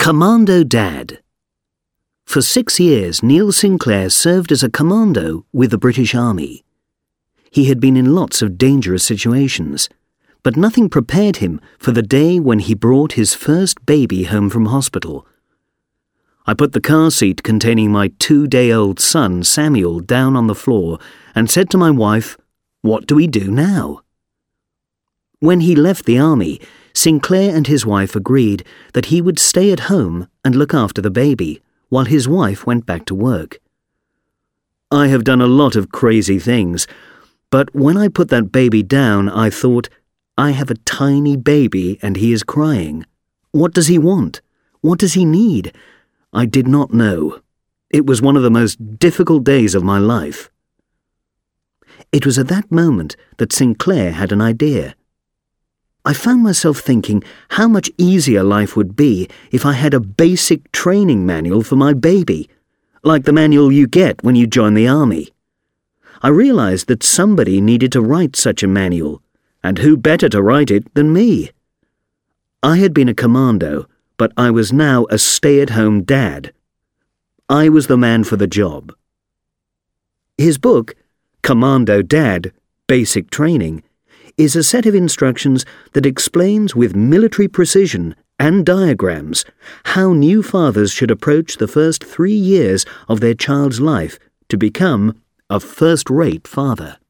Commando Dad. For 6 years, Neil Sinclair served as a commando with the British Army. He had been in lots of dangerous situations, but nothing prepared him for the day when he brought his first baby home from hospital. I put the car seat containing my 2-day-old son, Samuel, down on the floor and said to my wife, "What do we do now?" When he left the army, Sinclair and his wife agreed that he would stay at home and look after the baby, while his wife went back to work. I have done a lot of crazy things, but when I put that baby down, I thought, I have a tiny baby and he is crying. What does he want? What does he need? I did not know. It was one of the most difficult days of my life. It was at that moment that Sinclair had an idea. I found myself thinking how much easier life would be if I had a basic training manual for my baby, like the manual you get when you join the army. I realized that somebody needed to write such a manual, and who better to write it than me? I had been a commando, but I was now a stay-at-home dad. I was the man for the job. His book, Commando Dad, Basic Training, is a set of instructions that explains with military precision and diagrams how new fathers should approach the first 3 years of their child's life to become a first-rate father.